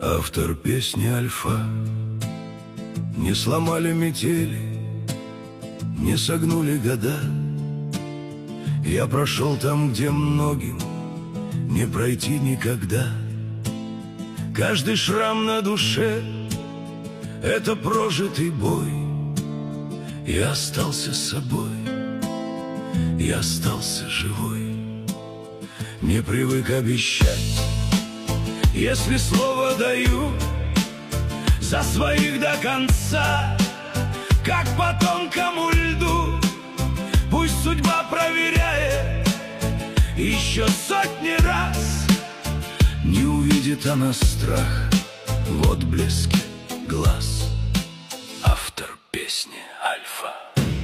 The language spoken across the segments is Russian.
Автор песни «Альфа». Не сломали метели, не согнули года. Я прошел там, где многим не пройти никогда. Каждый шрам на душе — это прожитый бой. Я остался собой, я остался живой. Не привык обещать, если слово даю, за своих до конца, как по тонкому льду. Пусть судьба проверяет еще сотни раз, не увидит она страх в отблеске глаз. Автор песни «Альфа».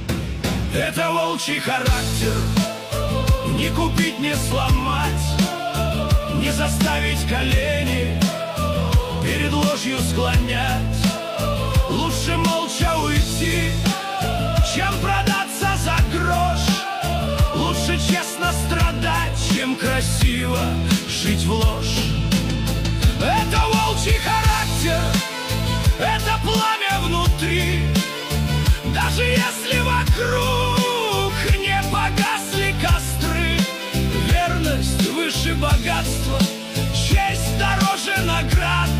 Это волчий характер, не купить, не сломать, не заставить колени перед ложью склонять. Лучше молча уйти, чем продаться за грош. Лучше честно страдать, чем красиво жить в ложь. Это волчий характер, это пламя внутри. Даже если вокруг не погасли костры, верность выше богатства, честь дороже наград.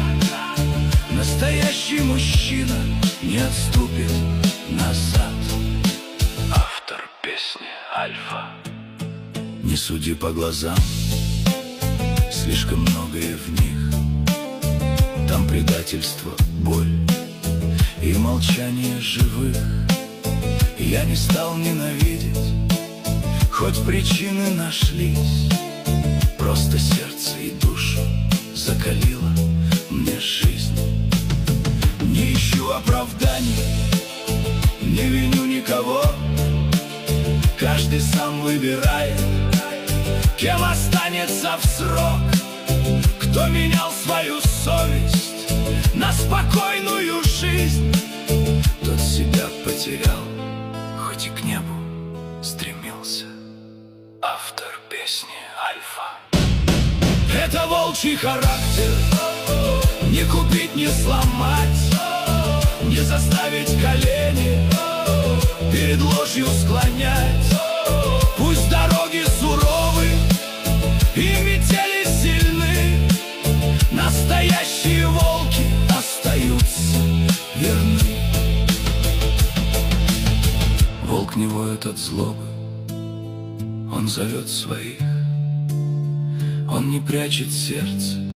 Настоящий мужчина не отступит назад. Автор песни «Альфа». Не суди по глазам, слишком многое в них. Там предательство, боль и молчание живых. Я не стал ненавидеть, хоть причины нашлись. Просто сердце и душу закалила мне жизнь. Не ищу оправданий, не виню никого. Каждый сам выбирает, кем останется в срок. Кто менял свою совесть на спокойную жизнь, тот себя потерял, хоть и к небу стремился. Автор песни «Альфа». Это волчий характер, не купить, не сломать, не заставить колени перед ложью склонять. Пусть дороги суровы и метели сильны, настоящие волки остаются верны. Волк не воет от злобы, он зовет своих, он не прячет сердце.